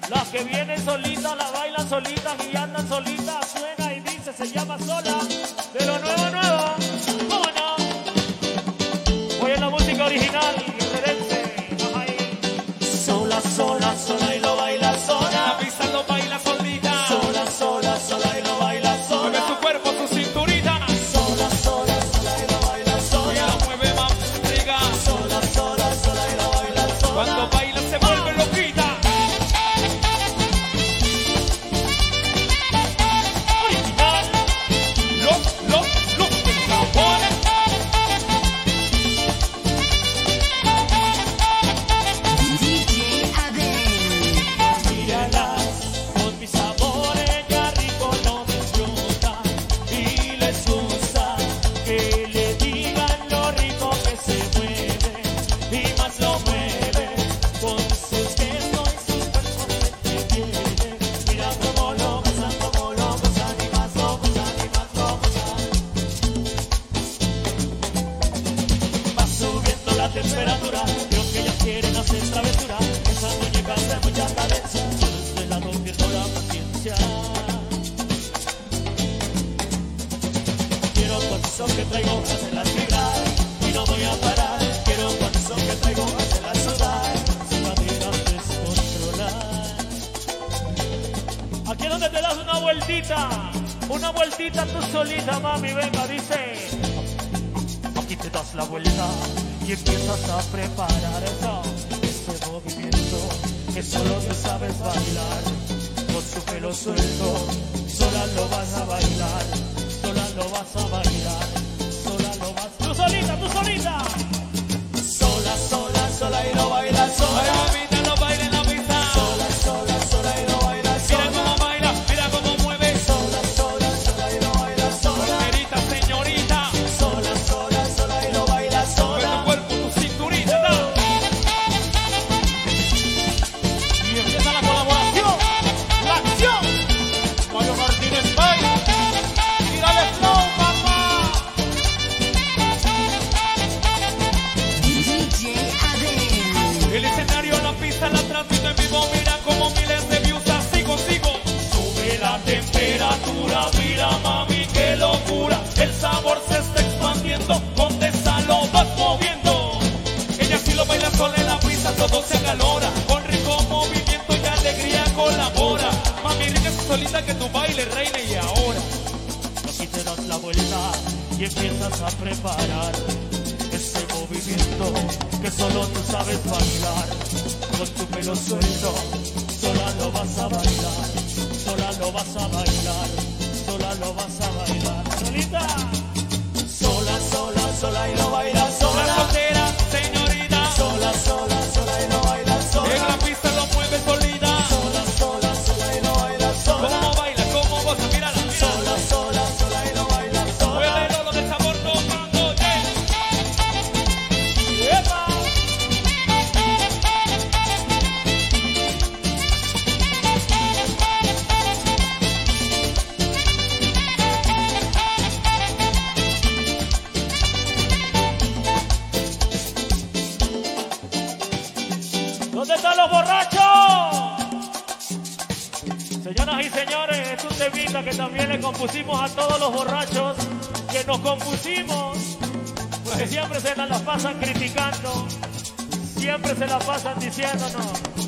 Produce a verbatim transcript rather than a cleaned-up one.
Las que vienen solitas, la bailan solitas y andan solitas. Suena y dice, se llama Sola. De lo nuevo, nuevo. ¿Cómo no? Hoy es la música original, referente. Sola, sola, sola y lo baila sola. La pista lo baila solita. Sola, sola, sola y lo baila sola. Mueve tu cuerpo, tu cinturita. Sola, sola, sola y lo baila Y sola. la mueve más rica. Sola, sola, sola y lo baila sola. Cuando baila se vuelve loquita. Original. Los, los, los pensadores. D J Abel. Míralas, con mis sabores ya rico no disfrutan y les gusta que le digan lo rico que se mueve y más lo mueve con sus gestos y sus cuerpos se entretiene. Mira cómo lo gozan, cómo lo gozan y más lo gozan y más lo gozan. Va subiendo la temperatura, creo que ellas quieren hacer travesura. Esa muñeca de mucha cadencia, desde la no pierdo la paciencia. Quiero con eso que traigo hacerlas vibrar y no voy a parar. Quiero con eso que traigo hacerlas sudar sin manera de descontrolar. Aquí es donde te das una vueltita, una vueltita tú solita, mami, venga, dice. Aquí te das la vuelta y empiezas a preparar eso, ese movimiento que solo tú sabes bailar. Con tu pelo suelto, sola lo vas a bailar, sola lo vas a bailar, sola lo vas. Tú solita, tú solita. Sola, sola, sola y lo baila Ay, sola. mamita, lo baila en la pista. Sola, sola, sola y lo baila Mira sola. cómo baila, mira cómo mueve. Sola, sola, sola y lo baila sola. Señorita, señorita. Sola, sola, sola y lo baila Mueve tu sola. cuerpo, tu cinturita. ¿No? Y empieza la colaboración, la acción. Mario Martínez baila. Tírale flow, papá. D J Abel. El escenario, la pista, la transmito en vivo. Mira como miles de views así consigo. Sube la temperatura, mira mami, qué locura. El sabor se está expandiendo, con esa lo vas moviendo. Ella sí lo baila sola en la pista, todo se acalora. Con rico movimiento y alegría colabora. Mami, rica solita que tu baile reine y ahora. Aquí te das la vuelta y empiezas a preparar ese movimiento que solo tú sabes bailar. Con tu pelo suelto, sola lo vas a bailar, sola lo vas a bailar, sola lo vas a bailar. Solita. Sola, sola, sola y lo baila La sola. soltera, señorita. Sola, sola, sola y lo baila En la sola. pista lo mueve solita. Sola, sola, sola y lo baila sola. ¿Cómo baila? ¿Cómo goza? Mírala, mírala. Sola, sola, sola y lo baila sola. Muévelo, lo de sabor tocando, yeah. ¡Epa! ¿Dónde están los borrachos? Señoras y señores, es un temita que también le compusimos a todos los borrachos que nos compusimos, porque siempre se la pasan criticando, siempre se la pasan diciéndonos